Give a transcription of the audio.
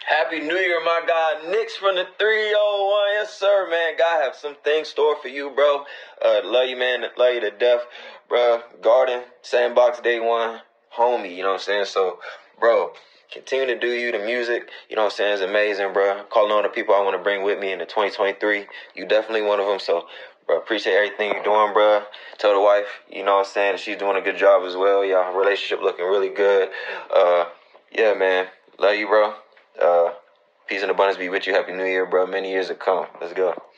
Happy New Year, my guy. Knicks from the 301. Yes, sir, man. God have some things stored for you, bro. Love you, man. Love you to death. Bro, Garden, sandbox day one. Homie, you know what I'm saying? So, bro, continue to do you. The music, you know what I'm saying, is amazing, bro. Calling on the people I want to bring with me into 2023. You definitely one of them. So, bro, appreciate everything you're doing, bro. Tell the wife, you know what I'm saying, she's doing a good job as well. Y'all relationship looking really good. Yeah, man. Love you, bro. Peace and abundance be with you. Happy New Year, bro. Many years to come. Let's go.